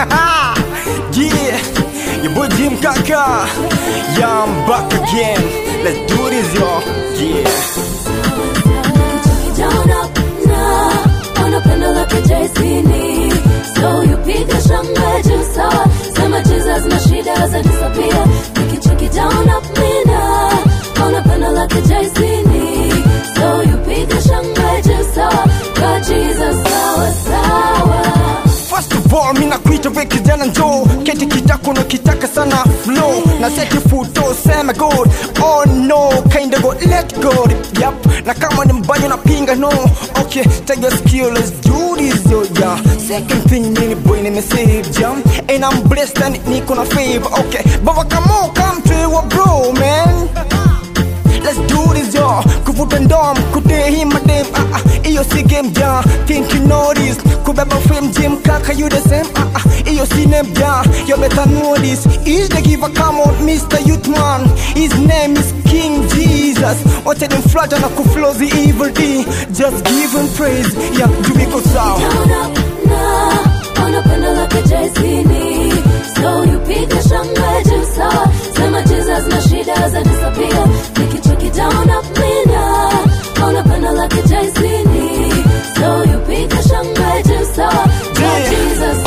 Yeah, your boy Jim Kaka. Yeah, I'm back again. Let's do this, y'all. Yeah. Down up now, on a pendle like a JCini. So you pick a shamba juice sour. Some Jesus, my she doesn't disappear. Check it down up me now, on a pendle like a JCini. So you pick a shamba juice sour. God Jesus, sour. First of all, mina kuita we kijana njoo. Keti kitako no kitaka sana flow. Na seti futo sema good. Oh no, kinda go let go. Yup, na kama ni mbaya unapinga no. Okay, take your skill, let's do this yo yeah. Second thing nini boy nimesave jam. And I'm blessed and niko na favor. Okay, baba come to a bro man. Let's do this, y'all. Kuvuta ndom, kude him madem. Iyo si game, yeah. Think you know this. Kubeba fame, Jim Kaka, you the same. Iyo si name, yeah. You better know this. He's the giver, come on, Mr. Youthman. His name is King Jesus. Watch them flat and kuflow the evil D. Just give him praise, yeah. Do we go south? Down up now, on a pendle like a JCini. So you pick a shamba juice sour. Some Jesus, my she doesn't disappear. Check it down up me now, on a pendle like a JCini. So you pick a shamba juice sour. God Jesus,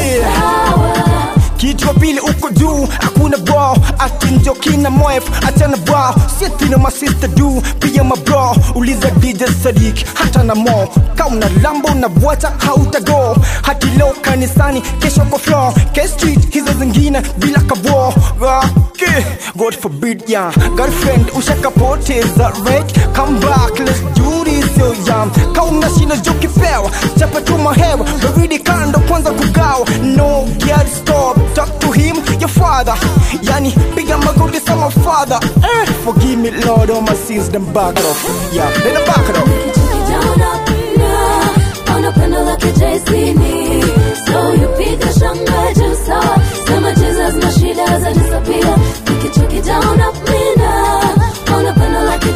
sour. Kichwa pili uko juu, hakuna bro. Ati njo kina moef, achana bro. Siti na my sister do, pia my bro. Uliza DJ Sadiq, hata na mo. Kauna lambo na bwata, hauta go. Hati leo kanisani, kesho kwa floor. K-Street, hizo zingine, bila kabo. Okay, God forbid, yeah. Girlfriend, ushaka poteza, right? Come back, let's do this, yo, yeah. Kauna shina joki fewa, chapa tu mahewa. Baridi kando, kwanza kugawa. No, girl, stop. Talk to him, your father. Yani, piga magoti sama father. Forgive me, Lord, all my sins, then back it off. Yeah, then back it off. Down up now, on a pendle like a JCini. So you pick a shamba juice sour. Some Jesus, my she doesn't disappear. Check it down up me now, on a pendle like a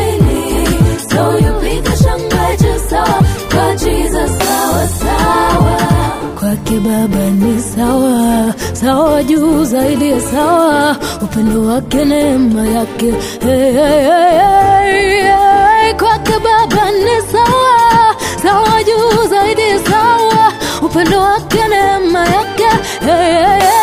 JCini. So you pick a shamba juice sour. God Jesus, sour. Kwake Baba ni sawa, sawa juu zaidi ya sawa. Upendo wake neema yake, hey, hey, hey, hey, hey. Kwake Baba ni sawa, sawa juu zaidi ya sawa. Upendo wake neema yake, hey, hey, hey, hey.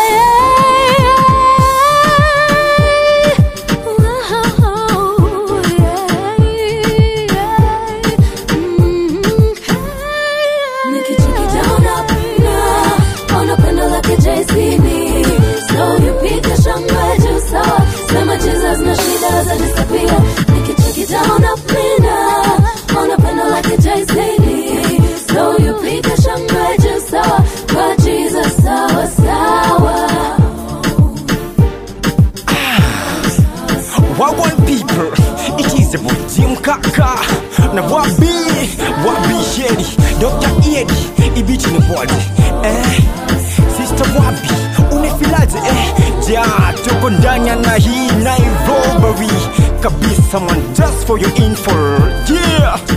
So you pick a shamba juice sour. Some Jesus, no she doesn't disappear. Check it down up me now, on a pendle like a JCini. So you pick a shamba juice sour. God Jesus, sour. Wawan people, it is about Jim Kaka. Na wabi shady, Dr. Eddie, ibiti ni body. Sister Wabi, unefilaje ja, tuko ndani na hii Nairobi kabisa man, just for your info, yeah.